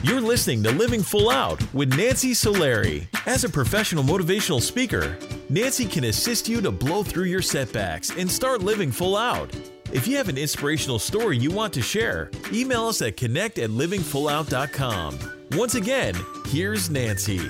You're listening to Living Full Out with Nancy Solari. As a professional motivational speaker, Nancy can assist you to blow through your setbacks and start living full out. If you have an inspirational story you want to share, email us at connect@livingfullout.com. Once again, here's Nancy.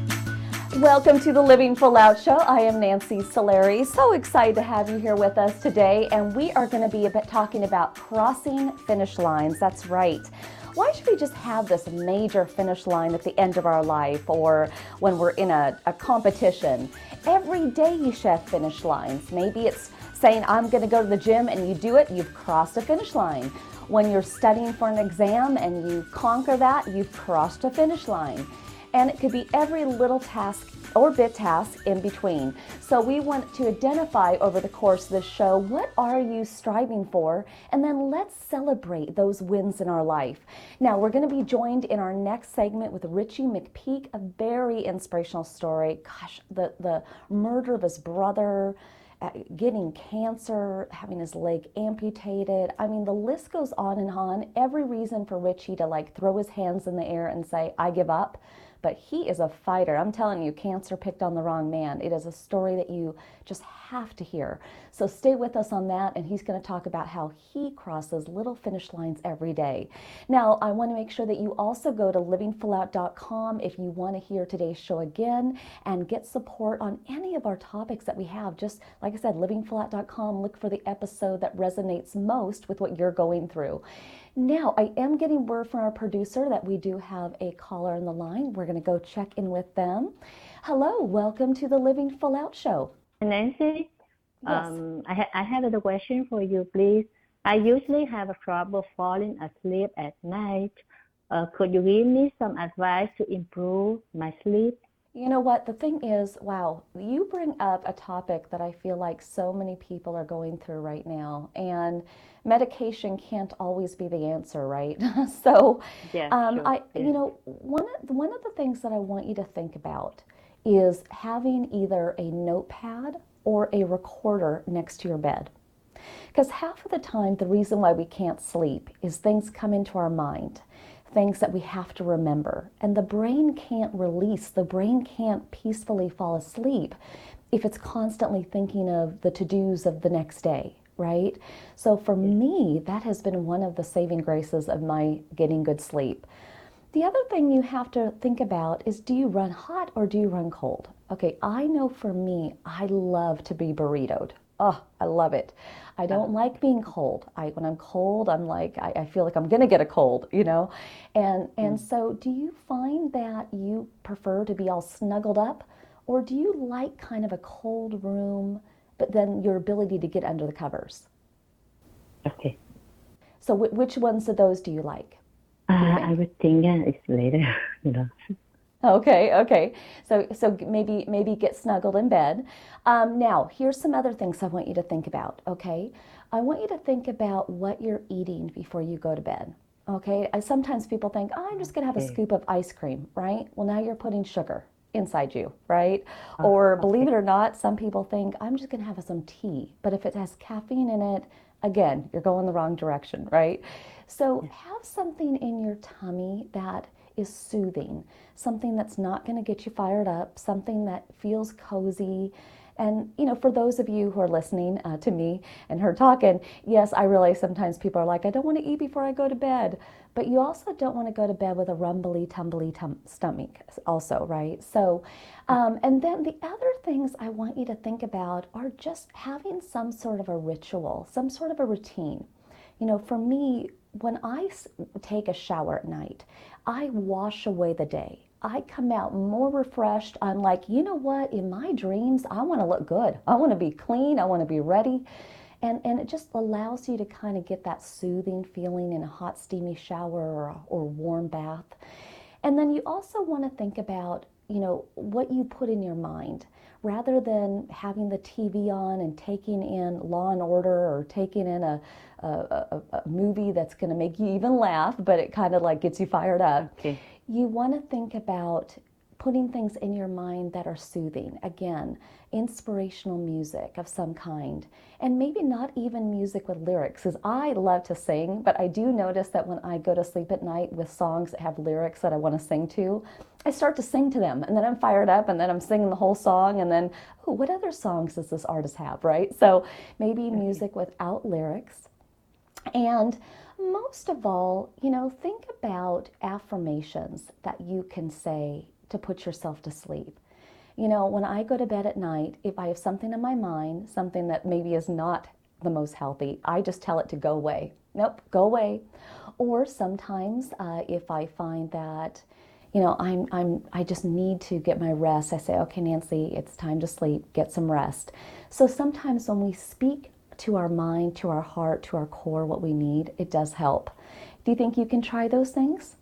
Welcome to the Living Full Out Show. I am Nancy Solari. So excited to have you here with us today, and we are going to be talking about crossing finish lines. That's right. Why should we just have this major finish line at the end of our life or when we're in a competition? Every day you should have finish lines. Maybe it's saying, I'm going to go to the gym, and you do it, you've crossed a finish line. When you're studying for an exam and you conquer that, you've crossed a finish line. And it could be every little task or big task in between. So we want to identify over the course of this show, what are you striving for? And then let's celebrate those wins in our life. Now, we're going to be joined in our next segment with Richie McPeak, a very inspirational story. Gosh, the murder of his brother, getting cancer, having his leg amputated. I mean, the list goes on and on. Every reason for Richie to throw his hands in the air and say, I give up. But he is a fighter. I'm telling you, cancer picked on the wrong man. It is a story that you just have to hear. So stay with us on that, and he's going to talk about how he crosses little finish lines every day. Now, I want to make sure that you also go to livingfullout.com if you want to hear today's show again and get support on any of our topics that we have. Just like I said, livingfullout.com, look for the episode that resonates most with what you're going through. Now, I am getting word from our producer that we do have a caller on the line. We're going to go check in with them. Hello, welcome to the Living Full Out Show. Nancy, Yes. I have a question for you, please. I usually have a trouble falling asleep at night. Could you give me some advice to improve my sleep? You know what? The thing is, wow, you bring up a topic that I feel like so many people are going through right now. And medication can't always be the answer, right? So, Yeah, I, sure. you know, one of the things that I want you to think about is having either a notepad or a recorder next to your bed. Because half of the time, the reason why we can't sleep is things come into our mind, things that we have to remember. And the brain can't release, the brain can't peacefully fall asleep if it's constantly thinking of the to-dos of the next day, right? So for me, that has been one of the saving graces of my getting good sleep. The other thing you have to think about is, do you run hot or do you run cold? Okay, I know for me, I love to be burritoed. Oh, I love it. I don't like being cold. When I'm cold, I'm like, I feel like I'm gonna get a cold, you know? And so do you find that you prefer to be all snuggled up, or do you like kind of a cold room, but then your ability to get under the covers? Okay. So which ones of those do you like? I would think it's later, Okay. So maybe get snuggled in bed. Now, here's some other things I want you to think about, okay? I want you to think about what you're eating before you go to bed, okay? Sometimes people think, oh, I'm just going to have a scoop of ice cream, right? Well, now you're putting sugar inside you, right? Or believe it or not, some people think, I'm just going to have some tea. But if it has caffeine in it, again, you're going the wrong direction, right? So have something in your tummy that is soothing, something that's not going to get you fired up, something that feels cozy. And, for those of you who are listening to me and her talking, yes, I realize sometimes people are like, I don't want to eat before I go to bed. But you also don't want to go to bed with a rumbly, tumbly stomach also, right? So, and then the other things I want you to think about are just having some sort of a ritual, some sort of a routine. For me, when I take a shower at night, I wash away the day. I come out more refreshed. I'm like, you know what? In my dreams, I want to look good. I want to be clean. I want to be ready. And it just allows you to kind of get that soothing feeling in a hot, steamy shower or warm bath. And then you also want to think about, what you put in your mind. Rather than having the TV on and taking in Law and Order or taking in a movie that's going to make you even laugh, but it kind of gets you fired up. Okay. You want to think about putting things in your mind that are soothing. Again, inspirational music of some kind. And maybe not even music with lyrics, because I love to sing, but I do notice that when I go to sleep at night with songs that have lyrics that I want to sing to, I start to sing to them, and then I'm fired up, and then I'm singing the whole song, and then, oh, what other songs does this artist have, right? So maybe music without lyrics. And most of all, think about affirmations that you can say to put yourself to sleep. When I go to bed at night, if I have something in my mind, something that maybe is not the most healthy, I just tell it to go away. Nope, go away. Or sometimes if I find that, I just need to get my rest, I say, okay, Nancy, it's time to sleep, get some rest. So sometimes when we speak to our mind, to our heart, to our core, what we need, it does help. Do you think you can try those things?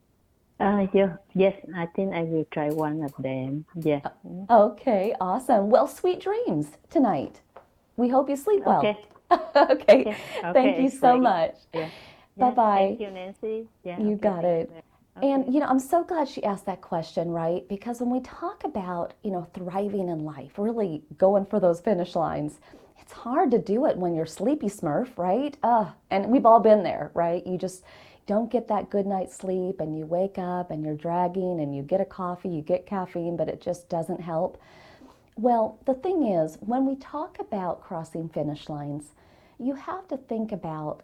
Yeah. Yes, I think I will try one of them. Yeah. Okay, awesome. Well, sweet dreams tonight. We hope you sleep well. Okay. Okay. Yeah. Thank you so great. much. Yeah. Bye-bye. Thank you, Nancy. Yeah. You Okay, got thank it. you. And, Okay. I'm so glad she asked that question, right? Because when we talk about, thriving in life, really going for those finish lines, it's hard to do it when you're sleepy smurf, right? And we've all been there, right? You just don't get that good night's sleep and you wake up and you're dragging and you get a coffee, you get caffeine, but it just doesn't help. Well, the thing is, when we talk about crossing finish lines, you have to think about,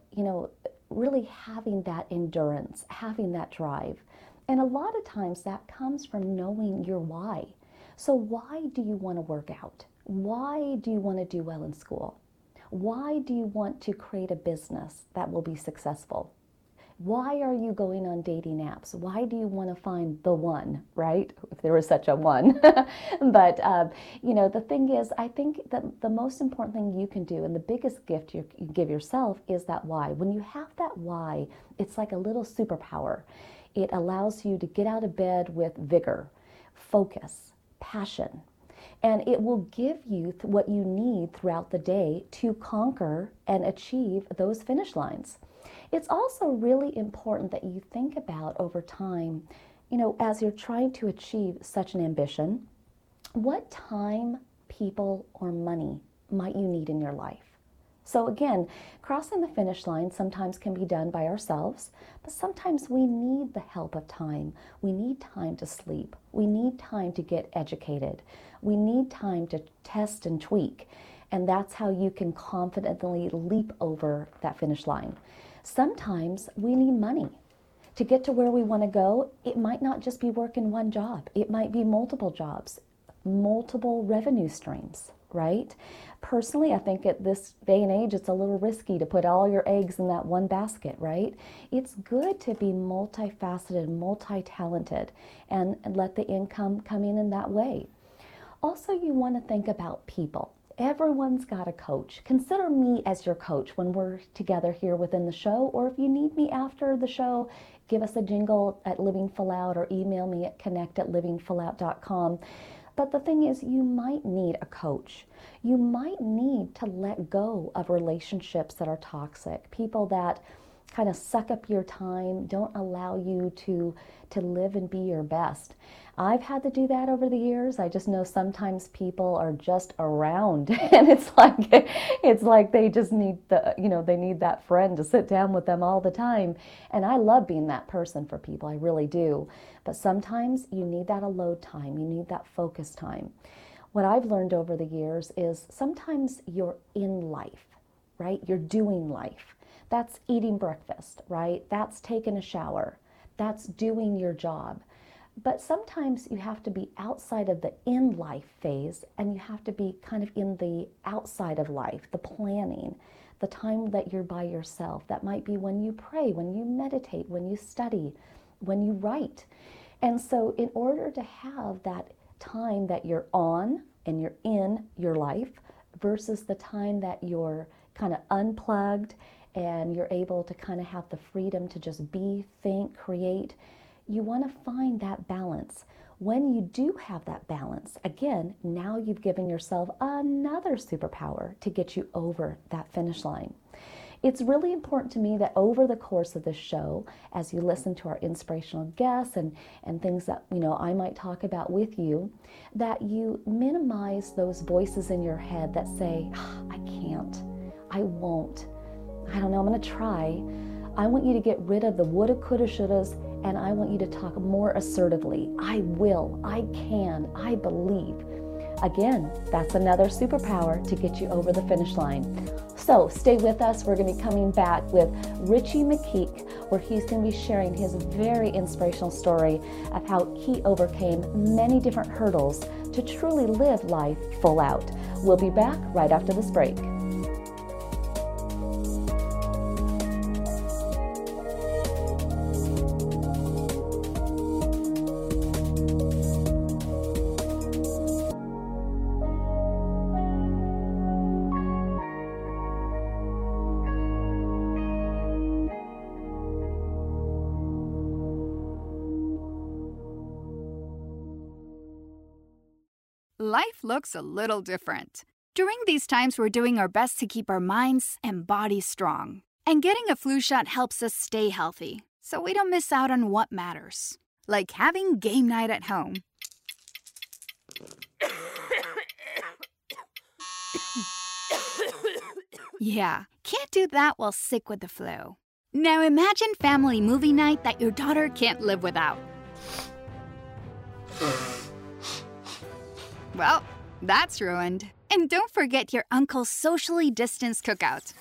really having that endurance, having that drive. And a lot of times that comes from knowing your why. So why do you want to work out? Why do you want to do well in school? Why do you want to create a business that will be successful? Why are you going on dating apps? Why do you want to find the one, right? If there is such a one. But, the thing is, I think that the most important thing you can do and the biggest gift you can give yourself is that why. When you have that why, it's like a little superpower. It allows you to get out of bed with vigor, focus, passion, and it will give you what you need throughout the day to conquer and achieve those finish lines. It's also really important that you think about over time, as you're trying to achieve such an ambition, what time, people, or money might you need in your life? So again, crossing the finish line sometimes can be done by ourselves, but sometimes we need the help of time. We need time to sleep. We need time to get educated. We need time to test and tweak. And that's how you can confidently leap over that finish line. Sometimes we need money. To get to where we want to go, it might not just be working one job. It might be multiple jobs, multiple revenue streams, right? Personally, I think at this day and age, it's a little risky to put all your eggs in that one basket, right? It's good to be multifaceted, multi-talented, and let the income come in that way. Also, you want to think about people. Everyone's got a coach. Consider me as your coach when we're together here within the show, or if you need me after the show, give us a jingle at Living Full Out or email me at connect@livingfullout.com. But the thing is, you might need a coach. You might need to let go of relationships that are toxic, people that kind of suck up your time, don't allow you to live and be your best. I've had to do that over the years. I just know sometimes people are just around and it's like they just need they need that friend to sit down with them all the time. And I love being that person for people, I really do. But sometimes you need that alone time, you need that focus time. What I've learned over the years is sometimes you're in life, right? You're doing life. That's eating breakfast, right? That's taking a shower. That's doing your job. But sometimes you have to be outside of the in life phase and you have to be kind of in the outside of life, the planning, the time that you're by yourself. That might be when you pray, when you meditate, when you study, when you write. And so in order to have that time that you're on and you're in your life versus the time that you're kind of unplugged and you're able to kind of have the freedom to just be, think, create, you want to find that balance. When you do have that balance, again, now you've given yourself another superpower to get you over that finish line. It's really important to me that over the course of the show, as you listen to our inspirational guests and things that, I might talk about with you, that you minimize those voices in your head that say, I can't, I won't, I don't know, I'm going to try. I want you to get rid of the woulda, coulda, shouldas, and I want you to talk more assertively. I will, I can, I believe. Again, that's another superpower to get you over the finish line. So stay with us. We're going to be coming back with Richie McKeek, where he's going to be sharing his very inspirational story of how he overcame many different hurdles to truly live life full out. We'll be back right after this break. Life looks a little different. During these times, we're doing our best to keep our minds and bodies strong. And getting a flu shot helps us stay healthy, so we don't miss out on what matters. Like having game night at home. Yeah, can't do that while sick with the flu. Now imagine family movie night that your daughter can't live without. Well, that's ruined. And don't forget your uncle's socially distanced cookout.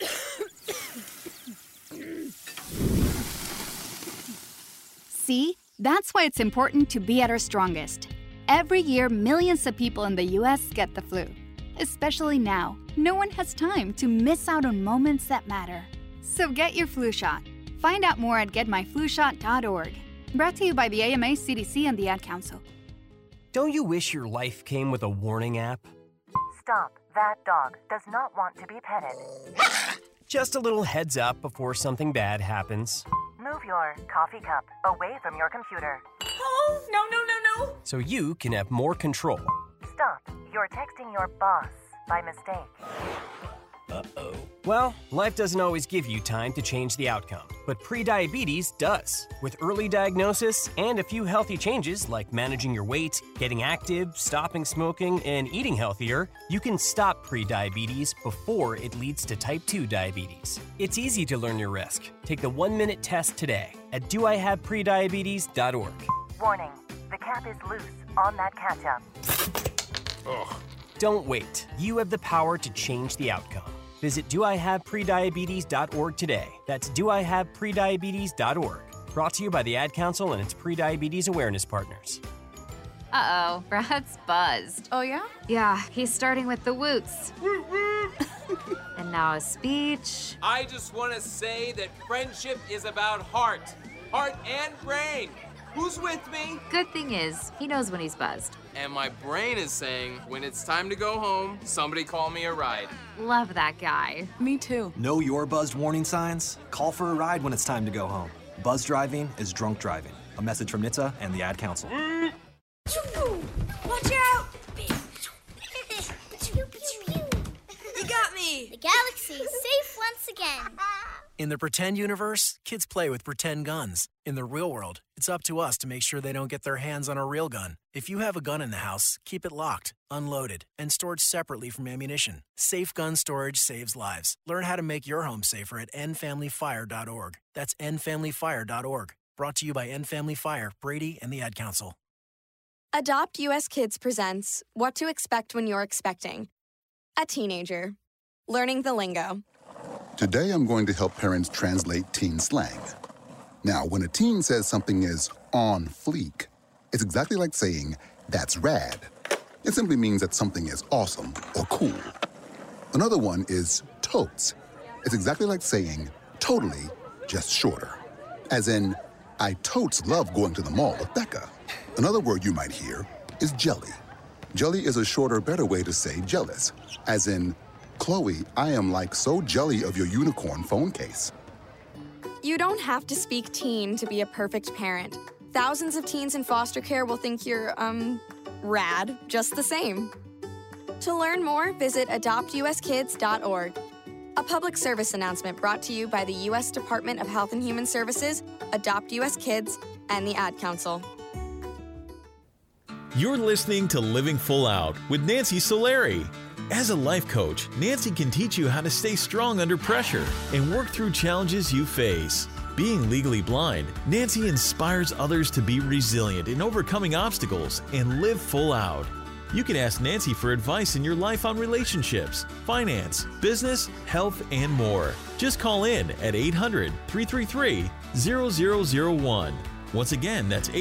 See? That's why it's important to be at our strongest. Every year, millions of people in the U.S. get the flu. Especially now, no one has time to miss out on moments that matter. So get your flu shot. Find out more at getmyflushot.org. Brought to you by the AMA, CDC, and the Ad Council. Don't you wish your life came with a warning app? Stop. That dog does not want to be petted. Just a little heads up before something bad happens. Move your coffee cup away from your computer. Oh, no. So you can have more control. Stop. You're texting your boss by mistake. Uh-oh. Well, life doesn't always give you time to change the outcome, but prediabetes does. With early diagnosis and a few healthy changes like managing your weight, getting active, stopping smoking, and eating healthier, you can stop prediabetes before it leads to type 2 diabetes. It's easy to learn your risk. Take the 1-minute test today at doihaveprediabetes.org. Warning. The cap is loose on that ketchup. Ugh. Don't wait. You have the power to change the outcome. Visit doihaveprediabetes.org today. That's doihaveprediabetes.org. Brought to you by the Ad Council and its prediabetes awareness partners. Uh-oh, Brad's buzzed. Oh, yeah? Yeah, he's starting with the woots. And now a speech. I just want to say that friendship is about heart and brain. Who's with me? Good thing is, he knows when he's buzzed. And my brain is saying, when it's time to go home, somebody call me a ride. Love that guy. Me too. Know your buzzed warning signs? Call for a ride when it's time to go home. Buzz driving is drunk driving. A message from NHTSA and the Ad Council. Watch out! You got me! The galaxy is safe once again. In the pretend universe, kids play with pretend guns. In the real world, it's up to us to make sure they don't get their hands on a real gun. If you have a gun in the house, keep it locked, unloaded, and stored separately from ammunition. Safe gun storage saves lives. Learn how to make your home safer at endfamilyfire.org. That's endfamilyfire.org. Brought to you by End Family Fire, Brady, and the Ad Council. Adopt US Kids presents What to Expect When You're Expecting. A teenager. Learning the lingo. Today I'm going to help parents translate teen slang. Now, when a teen says something is on fleek, it's exactly like saying, that's rad. It simply means that something is awesome or cool. Another one is totes. It's exactly like saying, totally, just shorter. As in, I totes love going to the mall with Becca. Another word you might hear is jelly. Jelly is a shorter, better way to say jealous. As in, Chloe, I am like so jelly of your unicorn phone case. You don't have to speak teen to be a perfect parent. Thousands of teens in foster care will think you're, rad, just the same. To learn more, visit adoptuskids.org. A public service announcement brought to you by the U.S. Department of Health and Human Services, Adopt U.S. Kids, and the Ad Council. You're listening to Living Full Out with Nancy Solari. As a life coach, Nancy can teach you how to stay strong under pressure and work through challenges you face. Being legally blind, Nancy inspires others to be resilient in overcoming obstacles and live full out. You can ask Nancy for advice in your life on relationships, finance, business, health, and more. Just call in at 800-333-0001. Once again, that's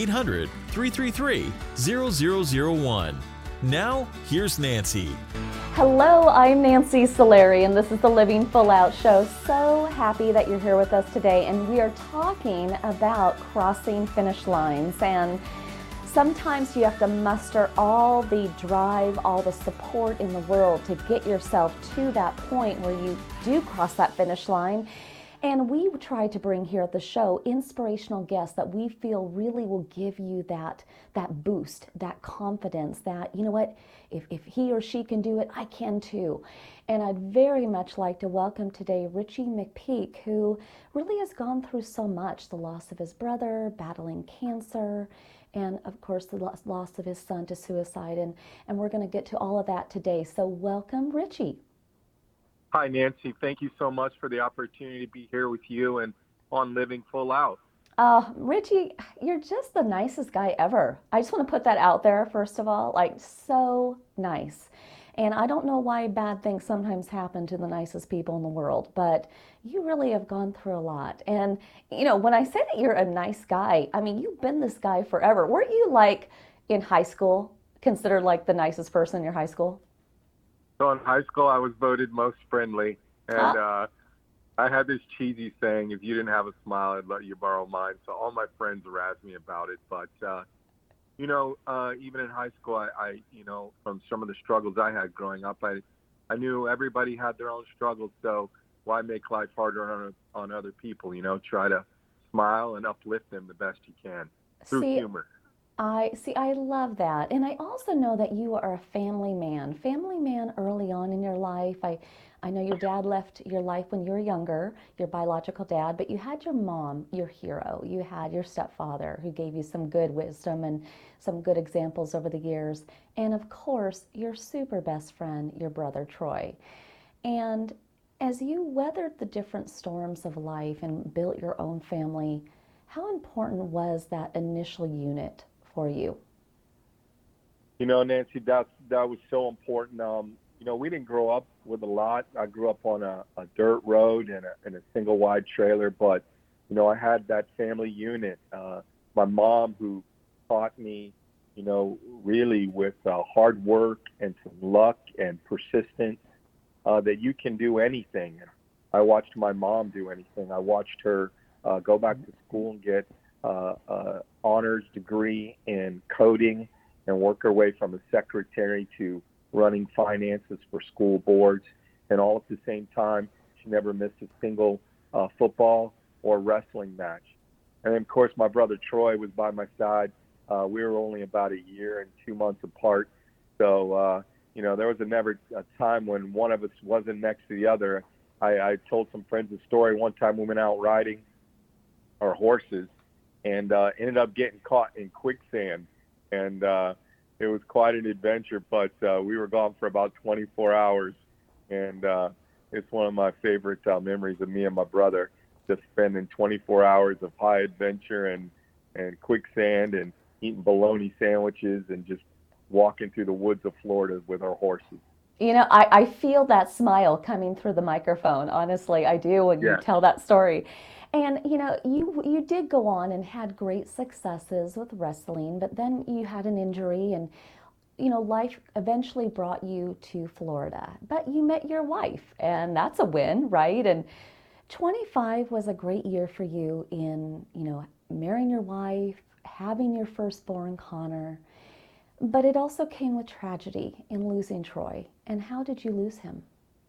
800-333-0001. Now, here's Nancy. Hello, I'm Nancy Solari, and this is the Living Full Out Show. So happy that you're here with us today, and we are talking about crossing finish lines. And sometimes you have to muster all the drive, all the support in the world to get yourself to that point where you do cross that finish line. And we try to bring here at the show inspirational guests that we feel really will give you that boost, that confidence that, you know what, if he or she can do it, I can too. And I'd very much like to welcome today Richie McPeak, who really has gone through so much, the loss of his brother, battling cancer, and of course the loss of his son to suicide. And we're going to get to all of that today. So welcome, Richie. Hi, Nancy. Thank you so much for the opportunity to be here with you and on Living Full Out. Richie, you're just the nicest guy ever. I just want to put that out there, first of all, like so nice. And I don't know why bad things sometimes happen to the nicest people in the world, but you really have gone through a lot. And, you know, when I say that you're a nice guy, I mean, you've been this guy forever. Weren't you, like, in high school, considered like the nicest person in your high school? So in high school, I was voted most friendly, and I had this cheesy saying, if you didn't have a smile, I'd let you borrow mine. So all my friends razzed me about it. But, you know, even in high school, I you know, from some of the struggles I had growing up, I knew everybody had their own struggles. So why make life harder on other people? You know, try to smile and uplift them the best you can through humor. I love that. And I also know that you are a family man early on in your life. I know your dad left your life when you were younger, your biological dad, but you had your mom, your hero. You had your stepfather who gave you some good wisdom and some good examples over the years. And of course, your super best friend, your brother Troy. And as you weathered the different storms of life and built your own family, how important was that initial unit for you? You know, Nancy, that was so important. You know, we didn't grow up with a lot. I grew up on a dirt road and a single wide trailer, but, you know, I had that family unit. My mom, who taught me, you know, really with hard work and some luck and persistence, that you can do anything. I watched my mom do anything. I watched her go back to school and get honors degree in coding and work her way from a secretary to running finances for school boards. And all at the same time, she never missed a single football or wrestling match. And then, of course, my brother Troy was by my side. We were only about a year and 2 months apart. So, you know, there was never a time when one of us wasn't next to the other. I told some friends a story. One time we went out riding our horses and ended up getting caught in quicksand. And it was quite an adventure, but we were gone for about 24 hours. And it's one of my favorite memories of me and my brother, just spending 24 hours of high adventure and quicksand and eating bologna sandwiches and just walking through the woods of Florida with our horses. You know, I feel that smile coming through the microphone. Honestly, I do when you tell that story. And, you know, you did go on and had great successes with wrestling, but then you had an injury and, you know, life eventually brought you to Florida. But you met your wife, and that's a win, right? And 25 was a great year for you in, you know, marrying your wife, having your firstborn, Connor. But it also came with tragedy in losing Troy. And how did you lose him?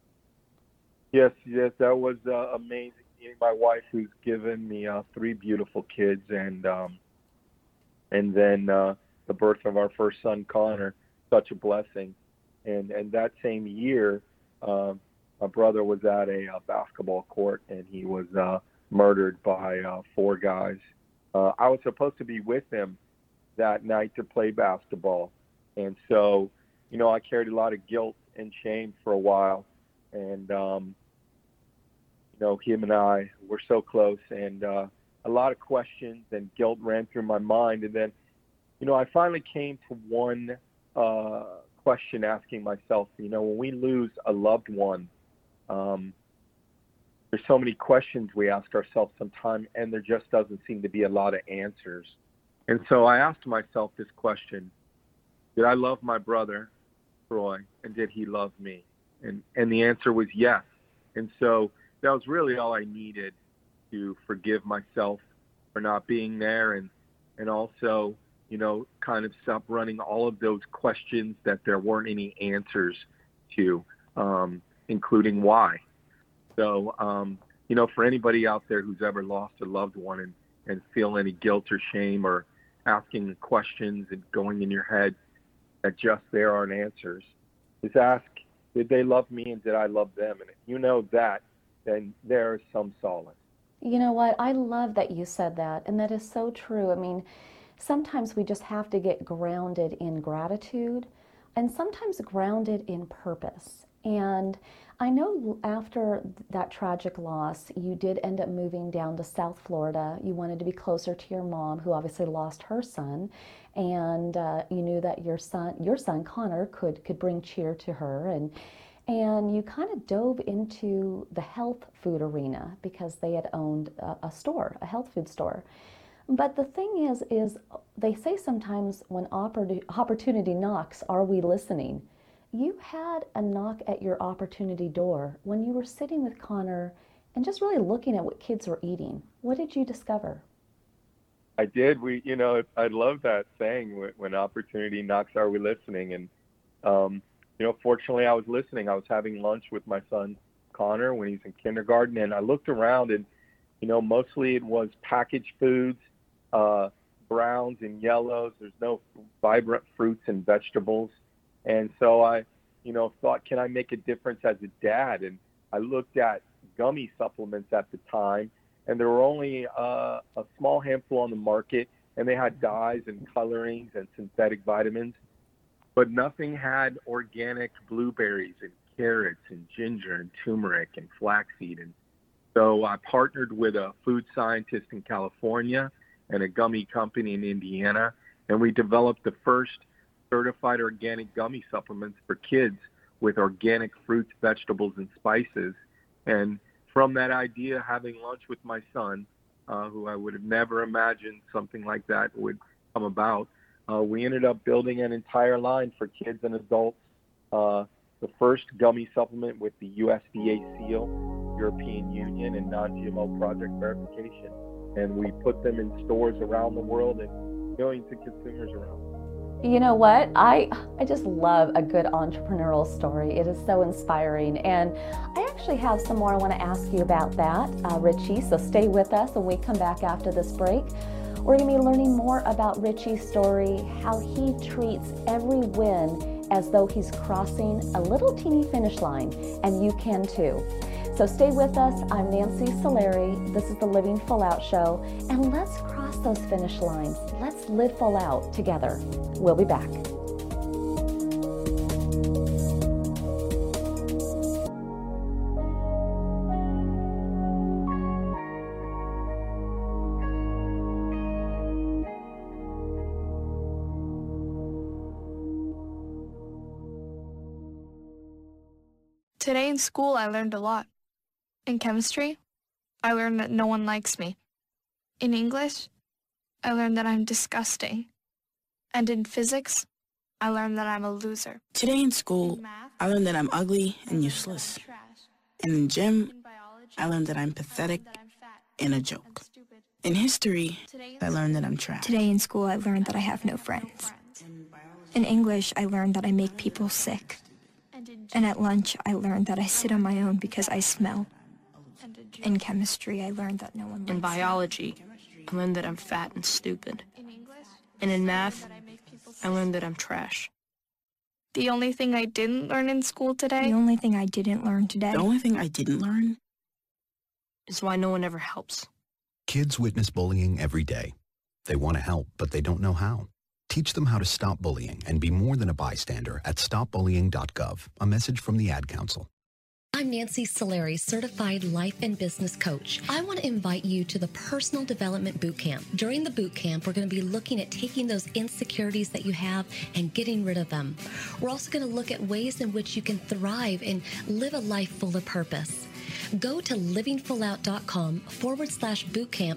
Yes, that was amazing. My wife, who's given me 3 beautiful kids, and then the birth of our first son, Connor, such a blessing. And that same year, my brother was at a basketball court and he was murdered by 4 guys. I was supposed to be with him that night to play basketball. And so, I carried a lot of guilt and shame for a while. And, him and I were so close, and a lot of questions and guilt ran through my mind. And then, I finally came to one question asking myself, when we lose a loved one, there's so many questions we ask ourselves sometimes, and there just doesn't seem to be a lot of answers. And so I asked myself this question: did I love my brother, Troy, and did he love me? And the answer was yes. And so that was really all I needed to forgive myself for not being there, and also, kind of stop running all of those questions that there weren't any answers to, including why. So, for anybody out there who's ever lost a loved one and feel any guilt or shame or asking questions and going in your head that just there aren't answers, just ask, did they love me and did I love them? And if you know that, then there is some solace. You know what? I love that you said that, and that is so true. I mean, sometimes we just have to get grounded in gratitude and sometimes grounded in purpose. And I know after that tragic loss, you did end up moving down to South Florida. You wanted to be closer to your mom, who obviously lost her son, and you knew that your son Connor could bring cheer to her, and you kind of dove into the health food arena because they had owned a store, a health food store. But the thing is they say sometimes when opportunity knocks, are we listening? You had a knock at your opportunity door when you were sitting with Connor and just really looking at what kids were eating. What did you discover? I did. I love that saying, when opportunity knocks, are we listening? And, fortunately I was listening. I was having lunch with my son Connor when he's in kindergarten, and I looked around and, mostly it was packaged foods, browns and yellows. There's no vibrant fruits and vegetables. And so I, thought, can I make a difference as a dad? And I looked at gummy supplements at the time, and there were only a small handful on the market, and they had dyes and colorings and synthetic vitamins, but nothing had organic blueberries and carrots and ginger and turmeric and flaxseed. And so I partnered with a food scientist in California and a gummy company in Indiana, and we developed the first certified organic gummy supplements for kids with organic fruits, vegetables, and spices. And from that idea, having lunch with my son, who I would have never imagined something like that would come about, we ended up building an entire line for kids and adults. The first gummy supplement with the USDA seal, European Union, and non-GMO project verification. And we put them in stores around the world and millions of consumers around. You know what? I just love a good entrepreneurial story. It is so inspiring. And I actually have some more I want to ask you about that, Richie. So stay with us when we come back after this break. We're going to be learning more about Richie's story, how he treats every win as though he's crossing a little teeny finish line, and you can too. So stay with us. I'm Nancy Solari. This is the Living Full Out Show, and let's cross those finish lines. Let's live full out together. We'll be back. Today in school, I learned a lot. In chemistry, I learned that no one likes me. In English, I learned that I'm disgusting. And in physics, I learned that I'm a loser. Today in school, I learned that I'm ugly and useless. And in gym, I learned that I'm pathetic and a joke. In history, I learned that I'm trash. Today in school, I learned that I have no friends. In English, I learned that I make people sick. And at lunch, I learned that I sit on my own because I smell. In chemistry, I learned that no one likes me. In biology, I learned that I'm fat and stupid. And in math, I learned that I'm trash. The only thing I didn't learn in school today. The only thing I didn't learn today. The only thing I didn't learn is why no one ever helps. Kids witness bullying every day. They want to help, but they don't know how. Teach them how to stop bullying and be more than a bystander at stopbullying.gov. A message from the Ad Council. I'm Nancy Solari, Certified Life and Business Coach. I want to invite you to the Personal Development Boot Camp. During the boot camp, we're going to be looking at taking those insecurities that you have and getting rid of them. We're also going to look at ways in which you can thrive and live a life full of purpose. Go to livingfullout.com/bootcamp,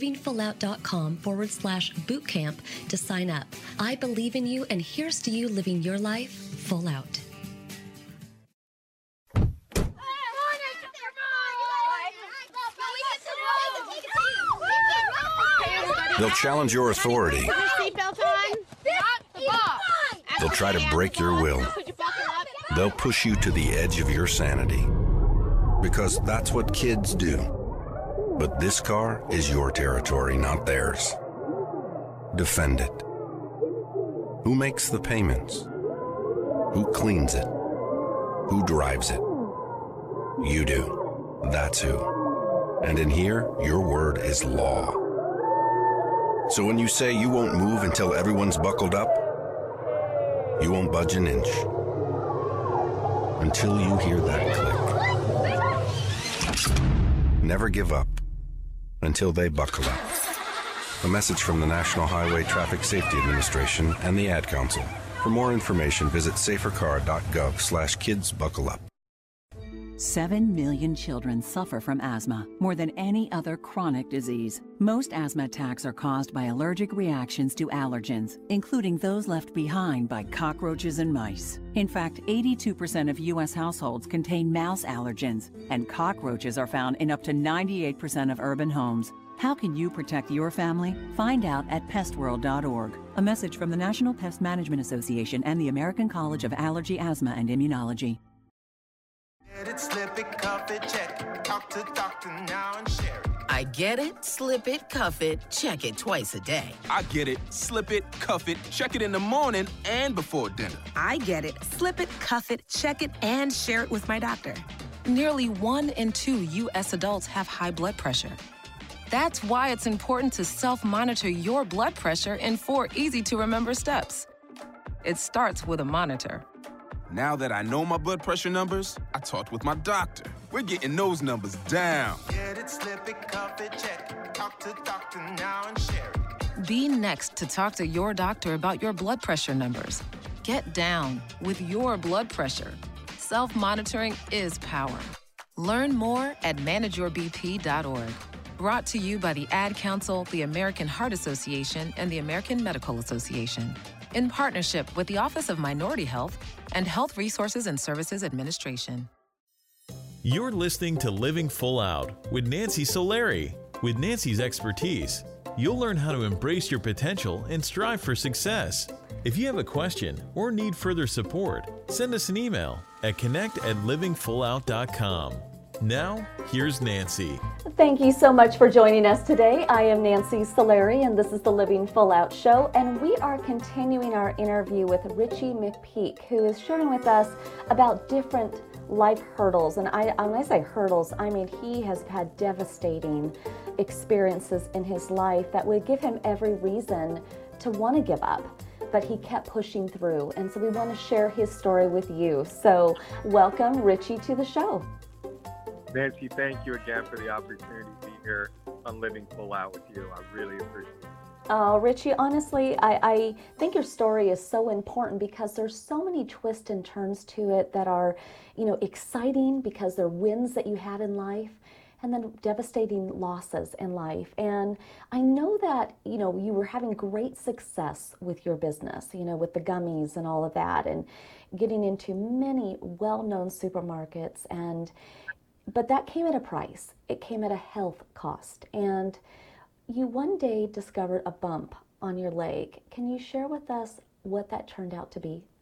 livingfullout.com/bootcamp to sign up. I believe in you, and here's to you living your life full out. They'll challenge your authority. They'll try to break your will. They'll push you to the edge of your sanity. Because that's what kids do. But this car is your territory, not theirs. Defend it. Who makes the payments? Who cleans it? Who drives it? You do. That's who. And in here, your word is law. So when you say you won't move until everyone's buckled up, you won't budge an inch. Until you hear that click. Never give up until they buckle up. A message from the National Highway Traffic Safety Administration and the Ad Council. For more information, visit safercar.gov/kidsbuckleup. 7 million children suffer from asthma, more than any other chronic disease. Most asthma attacks are caused by allergic reactions to allergens, including those left behind by cockroaches and mice. In fact, 82% of U.S. households contain mouse allergens, and cockroaches are found in up to 98% of urban homes. How can you protect your family? Find out at pestworld.org. A message from the National Pest Management Association and the American College of Allergy, Asthma, and Immunology. Get it, slip it, cuff it, check it. Talk to doctor now and share it. I get it, slip it, cuff it, check it twice a day. I get it, slip it, cuff it, check it in the morning and before dinner. I get it, slip it, cuff it, check it, and share it with my doctor. Nearly 1 in 2 U.S. adults have high blood pressure. That's why it's important to self-monitor your blood pressure in 4 easy-to-remember steps. It starts with a monitor. Now that I know my blood pressure numbers, I talked with my doctor. We're getting those numbers down. Get it, slip it, cuff it, check it. Talk to doctor now and share it. Be next to talk to your doctor about your blood pressure numbers. Get down with your blood pressure. Self-monitoring is power. Learn more at manageyourbp.org. Brought to you by the Ad Council, the American Heart Association, and the American Medical Association. In partnership with the Office of Minority Health and Health Resources and Services Administration. You're listening to Living Full Out with Nancy Solari. With Nancy's expertise, you'll learn how to embrace your potential and strive for success. If you have a question or need further support, send us an email at connect@livingfullout.com. Now, here's Nancy. Thank you so much for joining us today. I am Nancy Solari, and this is the Living Full Out Show, and we are continuing our interview with Richie McPeak, who is sharing with us about different life hurdles. And when I say hurdles, I mean he has had devastating experiences in his life that would give him every reason to want to give up. But he kept pushing through, and so we want to share his story with you. So welcome, Richie, to the show. Nancy, thank you again for the opportunity to be here on Living Full Out with you. I really appreciate it. Oh, Richie, honestly, I think your story is so important because there's so many twists and turns to it that are, exciting because they're wins that you had in life and then devastating losses in life. And I know that, you were having great success with your business, with the gummies and all of that and getting into many well-known supermarkets but that came at a price. It came at a health cost. And you one day discovered a bump on your leg. Can you share with us what that turned out to be?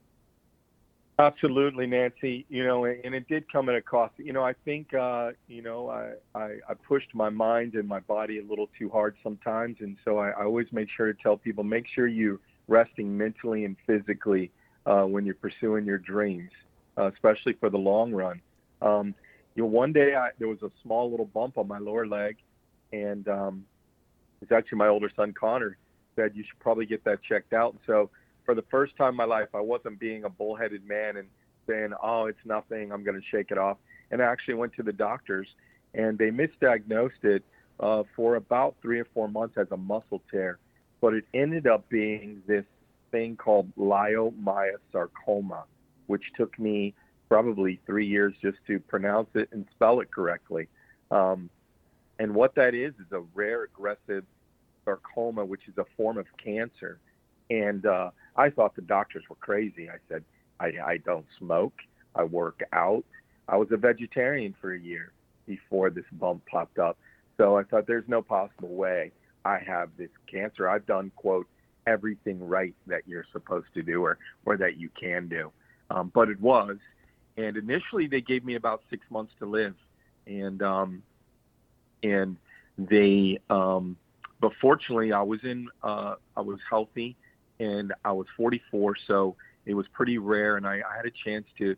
Absolutely, Nancy. And it did come at a cost. I think, I pushed my mind and my body a little too hard sometimes. And so I always make sure to tell people, make sure you're resting mentally and physically when you're pursuing your dreams, especially for the long run. One day there was a small little bump on my lower leg, and it's actually my older son Connor said you should probably get that checked out. And so for the first time in my life, I wasn't being a bullheaded man and saying, oh, it's nothing, I'm going to shake it off. And I actually went to the doctors, and they misdiagnosed it for about 3 or 4 months as a muscle tear. But it ended up being this thing called leiomyosarcoma, which took me probably 3 years just to pronounce it and spell it correctly. And what that is a rare aggressive sarcoma, which is a form of cancer. And I thought the doctors were crazy. I said, I don't smoke. I work out. I was a vegetarian for a year before this bump popped up. So I thought there's no possible way I have this cancer. I've done, quote, everything right that you're supposed to do or that you can do. But it was. And initially they gave me about 6 months to live. And they, but fortunately I was healthy, and I was 44. So it was pretty rare. And I had a chance to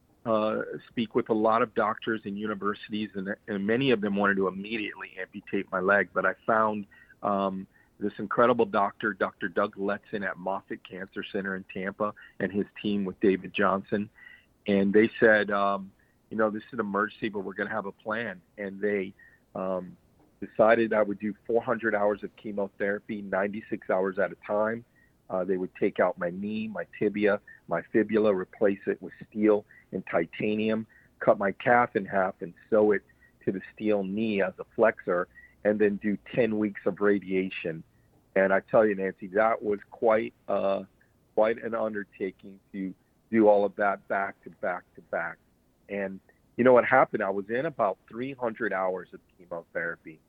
speak with a lot of doctors and universities, and many of them wanted to immediately amputate my leg. But I found this incredible doctor, Dr. Doug Letson at Moffitt Cancer Center in Tampa, and his team with David Johnson. And they said, this is an emergency, but we're going to have a plan. And they decided I would do 400 hours of chemotherapy, 96 hours at a time. They would take out my knee, my tibia, my fibula, replace it with steel and titanium, cut my calf in half and sew it to the steel knee as a flexor, and then do 10 weeks of radiation. And I tell you, Nancy, that was quite an undertaking to do all of that back to back to back. And you know what happened? I was in about 300 hours of chemotherapy.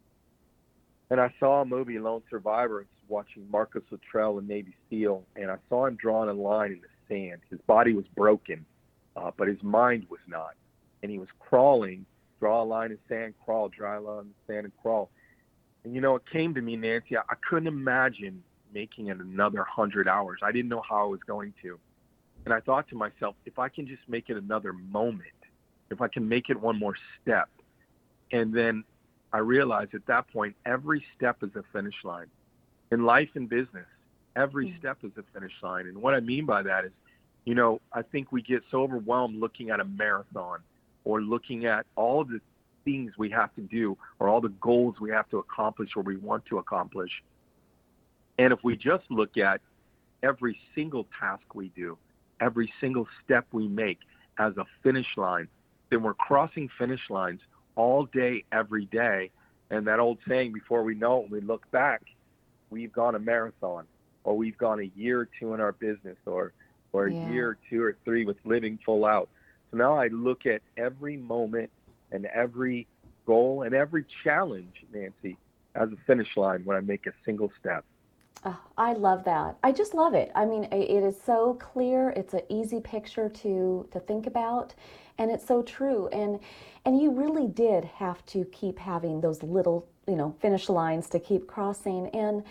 And I saw a movie, Lone Survivor, watching Marcus Luttrell in Navy SEAL, and I saw him drawing a line in the sand. His body was broken, but his mind was not. And he was crawling, draw a line in sand, crawl, draw a line in sand, and crawl. And it came to me, Nancy, I couldn't imagine making it another 100 hours. I didn't know how I was going to. And I thought to myself, if I can just make it another moment, if I can make it one more step. And then I realized at that point, every step is a finish line. In life and business, every step is a finish line. And what I mean by that is, I think we get so overwhelmed looking at a marathon or looking at all of the things we have to do or all the goals we have to accomplish or we want to accomplish. And if we just look at every single task we do, every single step we make as a finish line, then we're crossing finish lines all day, every day. And that old saying, before we know it, when we look back, we've gone a marathon, or we've gone a year or two in our business, or a year or 2 or 3 with living full out. So now I look at every moment and every goal and every challenge, Nancy, as a finish line when I make a single step. Oh, I love that. I just love it. I mean, it is so clear. It's an easy picture to think about, and it's so true. And you really did have to keep having those little, finish lines to keep crossing. And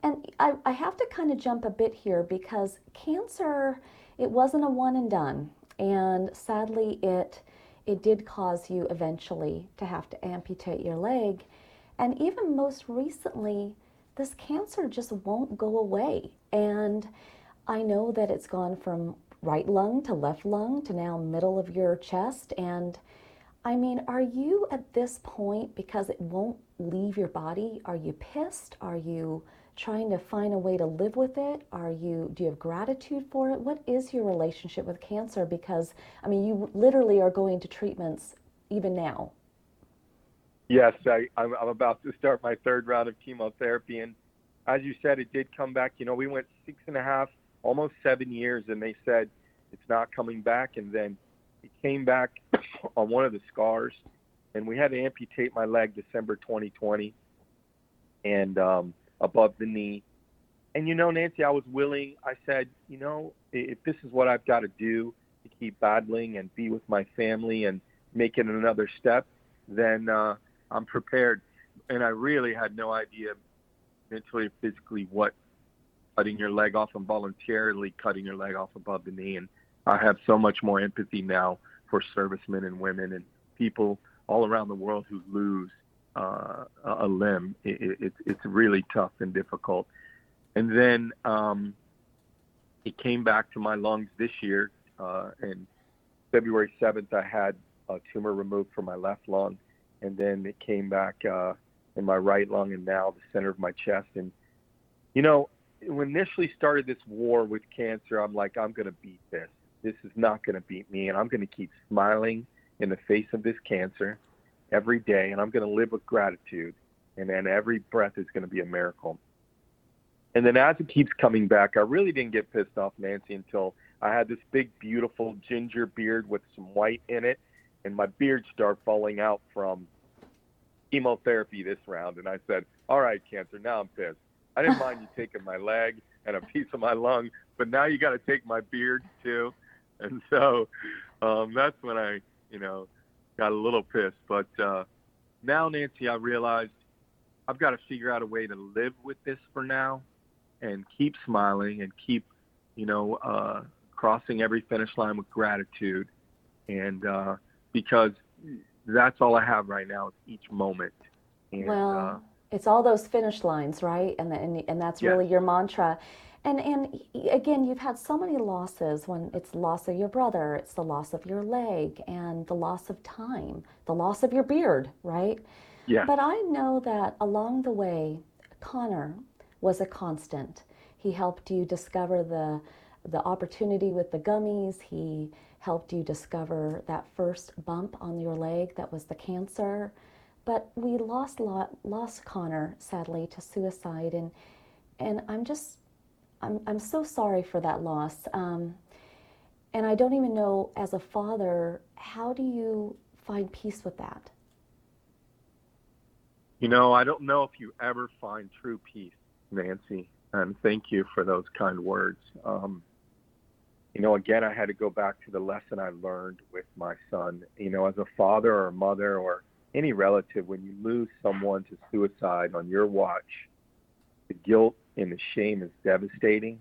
I have to kind of jump a bit here, because cancer, it wasn't a one and done. And sadly, it did cause you eventually to have to amputate your leg. And even most recently, this cancer just won't go away. And I know that it's gone from right lung to left lung to now middle of your chest. And I mean, are you at this point, because it won't leave your body, are you pissed? Are you trying to find a way to live with it? Do you have gratitude for it? What is your relationship with cancer? Because, I mean, you literally are going to treatments even now. Yes, I'm about to start my 3rd round of chemotherapy. And as you said, it did come back. We went 6.5, almost 7 years, and they said it's not coming back. And then it came back on one of the scars, and we had to amputate my leg December 2020 and above the knee. And, Nancy, I was willing. I said, if this is what I've got to do to keep battling and be with my family and make it another step, then I'm prepared. And I really had no idea mentally or physically what cutting your leg off and voluntarily cutting your leg off above the knee. And I have so much more empathy now for servicemen and women and people all around the world who lose a limb. It's really tough and difficult. And then it came back to my lungs this year. And February 7th, I had a tumor removed from my left lung. And then it came back in my right lung and now the center of my chest. And, you know, when initially started this war with cancer, I'm like, I'm going to beat this. This is not going to beat me. And I'm going to keep smiling in the face of this cancer every day. And I'm going to live with gratitude. And then every breath is going to be a miracle. And then as it keeps coming back, I really didn't get pissed off, Nancy, until I had this big, beautiful ginger beard with some white in it. And my beard started falling out from chemotherapy this round. And I said, all right, cancer, now I'm pissed. I didn't mind you taking my leg and a piece of my lung, but now you got to take my beard too. And so that's when I, got a little pissed. But now, Nancy, I realized I've got to figure out a way to live with this for now and keep smiling and keep, crossing every finish line with gratitude. And because that's all I have right now is each moment. And, well, it's all those finish lines, right? And that's really your mantra. And again, you've had so many losses. When it's the loss of your brother, it's the loss of your leg, and the loss of time, the loss of your beard, right? Yeah. But I know that along the way, Connor was a constant. He helped you discover the opportunity with the gummies. He helped you discover that first bump on your leg that was the cancer. But we lost Connor, sadly, to suicide, and I'm so sorry for that loss. And I don't even know, as a father, how do you find peace with that? I don't know if you ever find true peace, Nancy, and thank you for those kind words. Again, I had to go back to the lesson I learned with my son. As a father or a mother or any relative, when you lose someone to suicide on your watch, the guilt and the shame is devastating.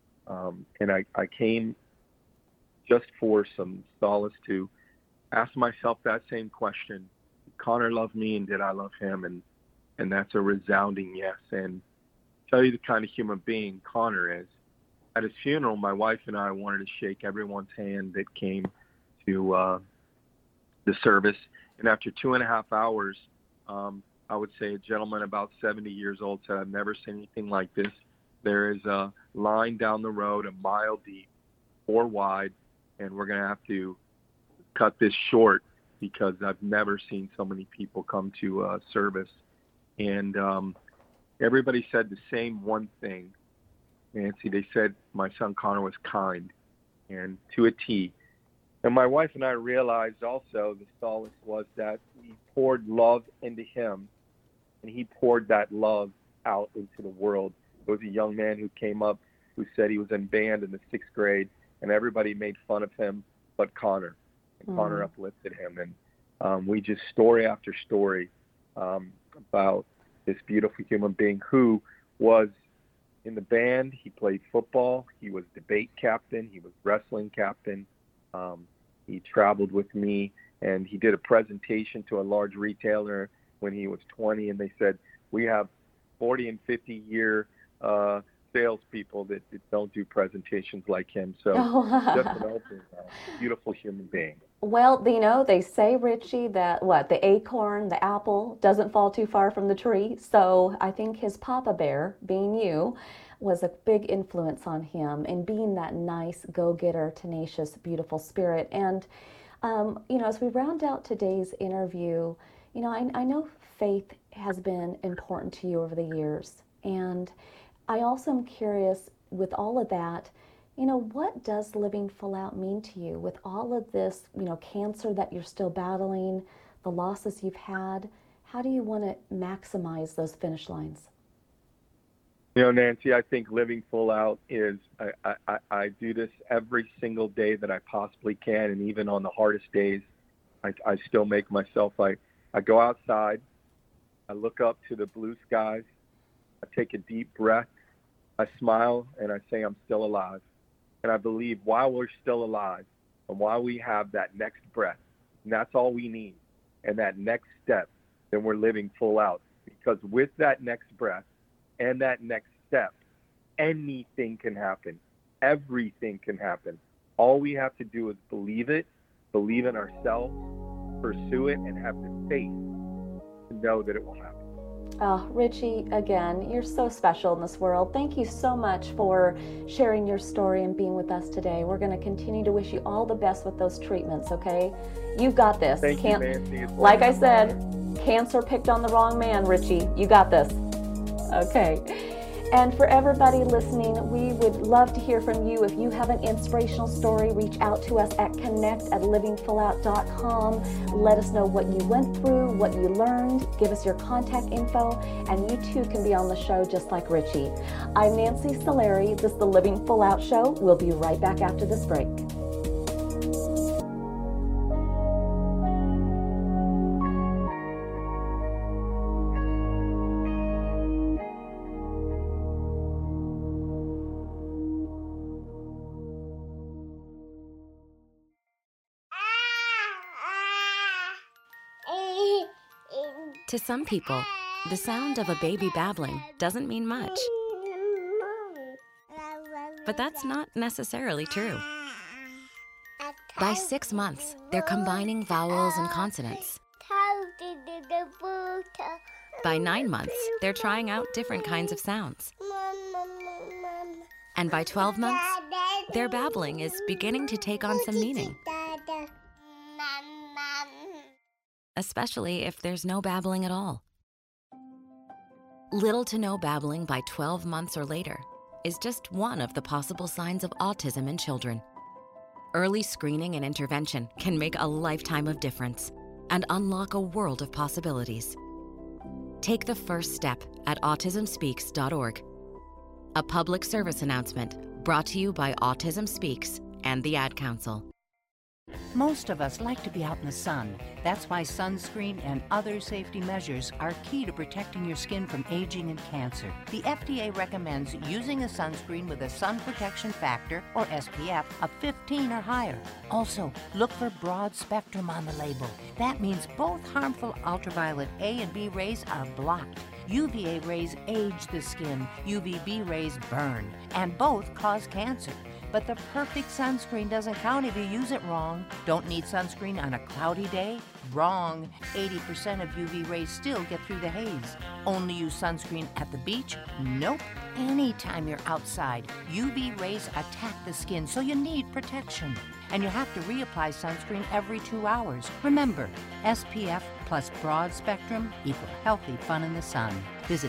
And I came just for some solace to ask myself that same question. Did Connor love me, and did I love him? And that's a resounding yes. And tell you the kind of human being Connor is. At his funeral, my wife and I wanted to shake everyone's hand that came to the service. And after 2.5 hours, I would say a gentleman about 70 years old said, I've never seen anything like this. There is a line down the road, a mile deep, 4 wide, and we're going to have to cut this short because I've never seen so many people come to service. And everybody said the same one thing, Nancy. They said my son Connor was kind, and to a T. And my wife and I realized also the solace was that we poured love into him, and he poured that love out into the world. There was a young man who came up who said he was in band in the 6th grade, and everybody made fun of him but Connor. And Connor uplifted him. And we just, story after story, about this beautiful human being who was in the band. He played football. He was debate captain. He was wrestling captain. He traveled with me, and he did a presentation to a large retailer when he was 20, and they said, we have 40 and 50-year salespeople that don't do presentations like him. So just an open, beautiful human being. Well, they say, Richie, that the acorn, the apple, doesn't fall too far from the tree. So I think his Papa Bear, being you, was a big influence on him in being that nice, go-getter, tenacious, beautiful spirit. And, as we round out today's interview, I know faith has been important to you over the years. And I also am curious, with all of that, what does living full out mean to you with all of this, cancer that you're still battling, the losses you've had? How do you want to maximize those finish lines? Nancy, I think living full out is, I do this every single day that I possibly can. And even on the hardest days, I still make myself, I go outside, I look up to the blue skies, I take a deep breath, I smile and I say I'm still alive. And I believe while we're still alive and while we have that next breath, and that's all we need, and that next step, then we're living full out. Because with that next breath and that next step, anything can happen. Everything can happen. All we have to do is believe it, believe in ourselves, pursue it, and have the faith to know that it will happen. Oh, Richie, again, you're so special in this world. Thank you so much for sharing your story and being with us today. We're going to continue to wish you all the best with those treatments, okay? You've got this. Thank you, Nancy. Like I said, cancer picked on the wrong man, Richie. You got this. Okay. And for everybody listening, we would love to hear from you. If you have an inspirational story, reach out to us at connect@livingfullout.com. Let us know what you went through, what you learned. Give us your contact info, and you too can be on the show just like Richie. I'm Nancy Solari. This is the Living Full Out Show. We'll be right back after this break. To some people, the sound of a baby babbling doesn't mean much. But that's not necessarily true. By 6 months, they're combining vowels and consonants. By 9 months, they're trying out different kinds of sounds. And by 12 months, their babbling is beginning to take on some meaning. Especially if there's no babbling at all. Little to no babbling by 12 months or later is just one of the possible signs of autism in children. Early screening and intervention can make a lifetime of difference and unlock a world of possibilities. Take the first step at autismspeaks.org. A public service announcement brought to you by Autism Speaks and the Ad Council. Most of us like to be out in the sun. That's why sunscreen and other safety measures are key to protecting your skin from aging and cancer. The FDA recommends using a sunscreen with a sun protection factor, or SPF, of 15 or higher. Also, look for broad spectrum on the label. That means both harmful ultraviolet A and B rays are blocked. UVA rays age the skin, UVB rays burn, and both cause cancer. But the perfect sunscreen doesn't count if you use it wrong. Don't need sunscreen on a cloudy day? Wrong. 80% of UV rays still get through the haze. Only use sunscreen at the beach? Nope. Anytime you're outside, UV rays attack the skin, so you need protection. And you have to reapply sunscreen every 2 hours. Remember, SPF plus broad spectrum equal healthy fun in the sun. Visit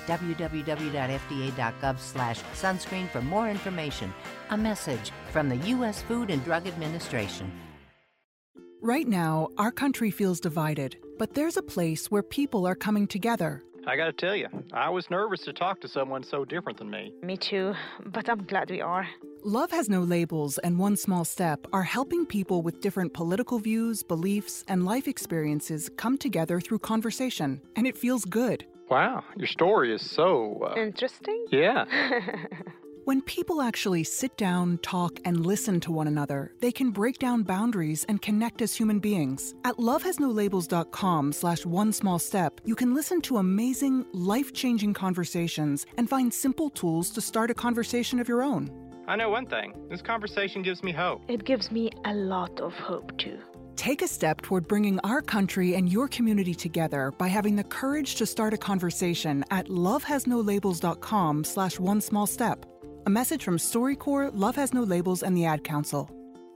www.fda.gov/sunscreen for more information. A message from the U.S. Food and Drug Administration. Right now, our country feels divided, but there's a place where people are coming together. I gotta tell you, I was nervous to talk to someone so different than me. Me too, but I'm glad we are. Love Has No Labels and One Small Step are helping people with different political views, beliefs, and life experiences come together through conversation, and it feels good. Wow, your story is so... interesting? Yeah. When people actually sit down, talk, and listen to one another, they can break down boundaries and connect as human beings. At lovehasnolabels.com/onesmallstep, you can listen to amazing, life-changing conversations and find simple tools to start a conversation of your own. I know one thing. This conversation gives me hope. It gives me a lot of hope, too. Take a step toward bringing our country and your community together by having the courage to start a conversation at lovehasnolabels.com/onesmallstep. A message from StoryCorps, Love Has No Labels, and the Ad Council.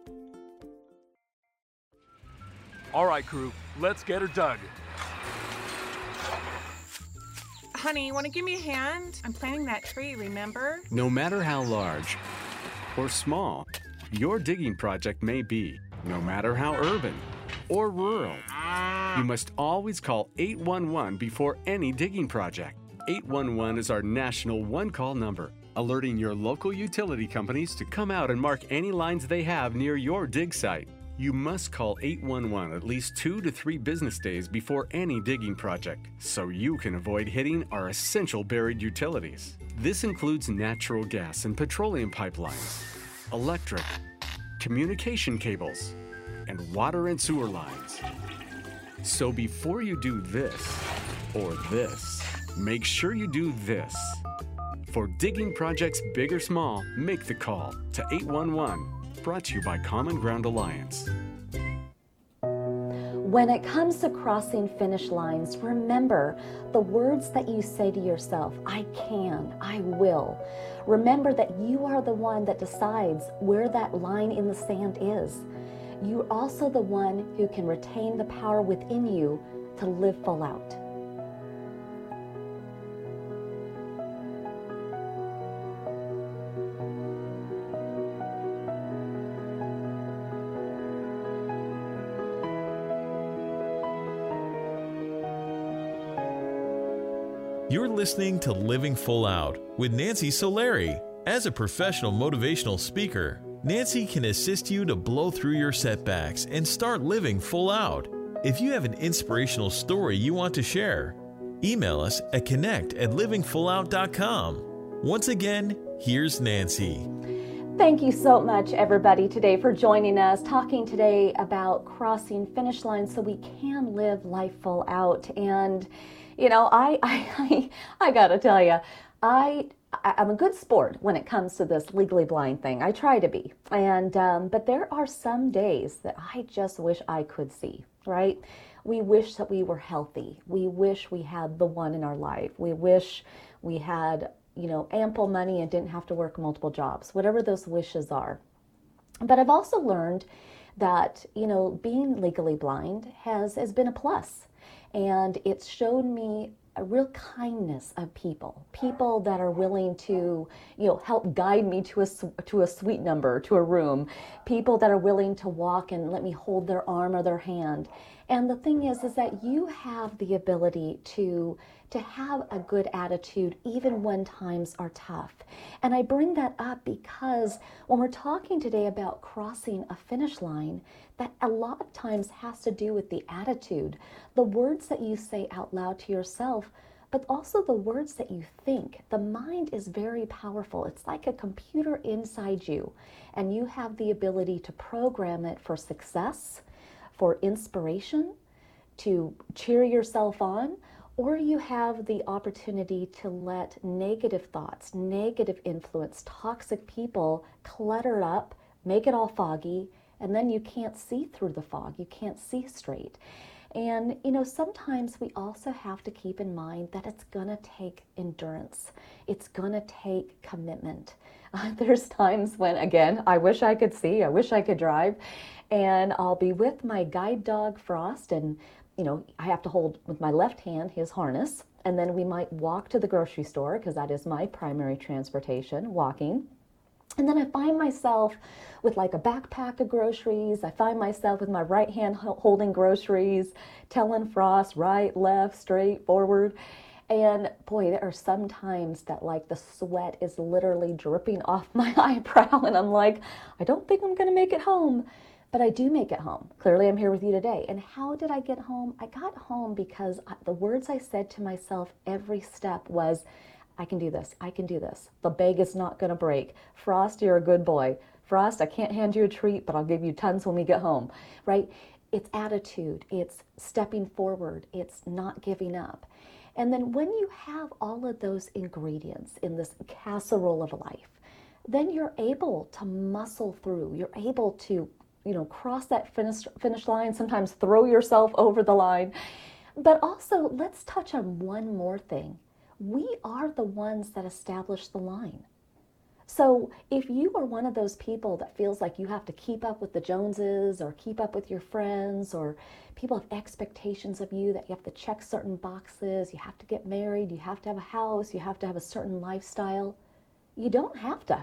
All right, crew, let's get her dug. Honey, you want to give me a hand? I'm planting that tree, remember? No matter how large or small your digging project may be, no matter how urban or rural, you must always call 811 before any digging project. 811 is our national one-call number, alerting your local utility companies to come out and mark any lines they have near your dig site. You must call 811 at least 2 to 3 business days before any digging project, so you can avoid hitting our essential buried utilities. This includes natural gas and petroleum pipelines, electric, communication cables, and water and sewer lines. So before you do this or this, make sure you do this. For digging projects big or small, make the call to 811. Brought to you by Common Ground Alliance. When it comes to crossing finish lines, remember the words that you say to yourself, I can, I will. Remember that you are the one that decides where that line in the sand is. You're also the one who can retain the power within you to live full out. You're listening to Living Full Out with Nancy Solari. As a professional motivational speaker, Nancy can assist you to blow through your setbacks and start living full out. If you have an inspirational story you want to share, email us at connect@livingfullout.com. Once again, here's Nancy. Thank you so much, everybody, today for joining us, talking today about crossing finish lines so we can live life full out. And you know, I gotta tell you, I'm a good sport when it comes to this legally blind thing. I try to be, and but there are some days that I just wish I could see. Right? We wish that we were healthy. We wish we had the one in our life. We wish we had, ample money and didn't have to work multiple jobs. Whatever those wishes are. But I've also learned that being legally blind has been a plus. And it's shown me a real kindness of people that are willing to, help guide me to a suite number, to a room, people that are willing to walk and let me hold their arm or their hand. And the thing is that you have the ability to have a good attitude even when times are tough. And I bring that up because when we're talking today about crossing a finish line, that a lot of times has to do with the attitude, the words that you say out loud to yourself, but also the words that you think. The mind is very powerful. It's like a computer inside you, and you have the ability to program it for success, for inspiration, to cheer yourself on, or you have the opportunity to let negative thoughts, negative influence, toxic people clutter up, make it all foggy, and then you can't see through the fog. You can't see straight. And, sometimes we also have to keep in mind that it's going to take endurance. It's going to take commitment. There's times when, again, I wish I could see, I wish I could drive, and I'll be with my guide dog, Frost, and I have to hold with my left hand his harness, and then we might walk to the grocery store because that is my primary transportation, walking. And then I find myself with like a backpack of groceries. I find myself with my right hand holding groceries, telling Frost right, left, straight, forward. And boy, there are some times that like the sweat is literally dripping off my eyebrow, and I'm like, I don't think I'm going to make it home. But I do make it home. Clearly, I'm here with you today. And how did I get home? I got home because the words I said to myself every step was, I can do this. I can do this. The bag is not going to break. Frost, you're a good boy. Frost, I can't hand you a treat, but I'll give you tons when we get home, right? It's attitude. It's stepping forward. It's not giving up. And then when you have all of those ingredients in this casserole of life, then you're able to muscle through. You're able to cross that finish line, sometimes throw yourself over the line. But also, let's touch on one more thing. We are the ones that establish the line. So if you are one of those people that feels like you have to keep up with the Joneses or keep up with your friends, or people have expectations of you that you have to check certain boxes, you have to get married, you have to have a house, you have to have a certain lifestyle, you don't have to.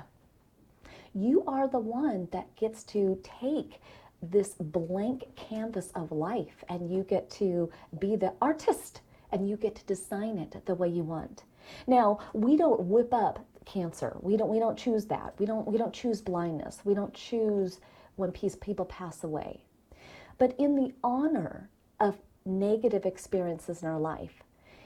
You are the one that gets to take this blank canvas of life, and you get to be the artist, and you get to design it the way you want. Now, we don't whip up cancer. We don't choose that. We don't choose blindness. We don't choose when people pass away. But in the honor of negative experiences in our life,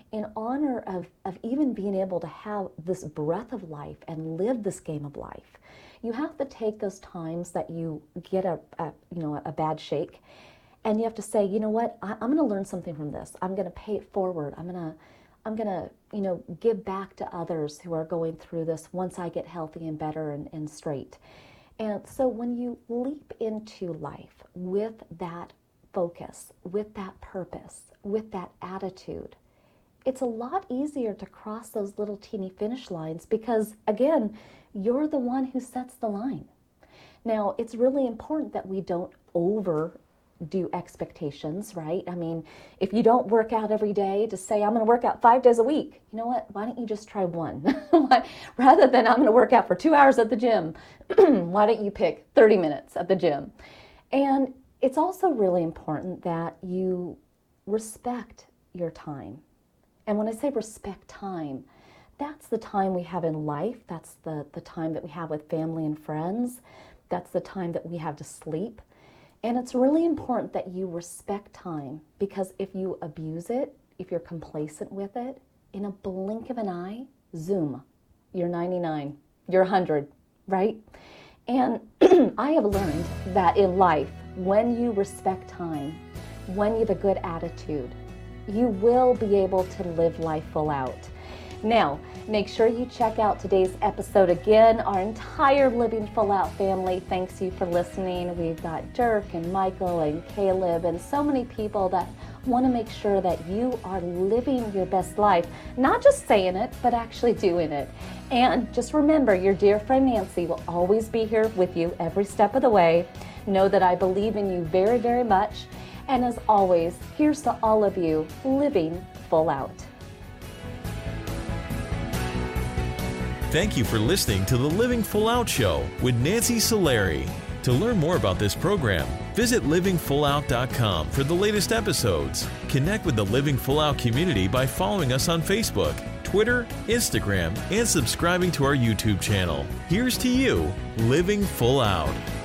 in honor of even being able to have this breath of life and live this game of life, you have to take those times that you get a bad shake, and you have to say, you know what, I'm going to learn something from this. I'm going to pay it forward. I'm going to give back to others who are going through this once I get healthy and better and straight. And so when you leap into life with that focus, with that purpose, with that attitude, it's a lot easier to cross those little teeny finish lines because, again, you're the one who sets the line. Now, it's really important that we don't overdo expectations, right? I mean, if you don't work out every day, to say, I'm going to work out 5 days a week, you know what? Why don't you just try one? Rather than I'm going to work out for 2 hours at the gym, why don't you pick 30 minutes at the gym? And it's also really important that you respect your time. And when I say respect time, that's the time we have in life. That's the time that we have with family and friends. That's the time that we have to sleep. And it's really important that you respect time, because if you abuse it, if you're complacent with it, in a blink of an eye, zoom, you're 99, you're 100, right? And I have learned that in life, when you respect time, when you have a good attitude, you will be able to live life full out. Now, make sure you check out today's episode again. Our entire Living Full Out family thanks you for listening. We've got Dirk and Michael and Caleb and so many people that want to make sure that you are living your best life, not just saying it, but actually doing it. And just remember, your dear friend Nancy will always be here with you every step of the way. Know that I believe in you very, very much. And as always, here's to all of you living full out. Thank you for listening to the Living Full Out Show with Nancy Solari. To learn more about this program, visit livingfullout.com for the latest episodes. Connect with the Living Full Out community by following us on Facebook, Twitter, Instagram, and subscribing to our YouTube channel. Here's to you, living full out.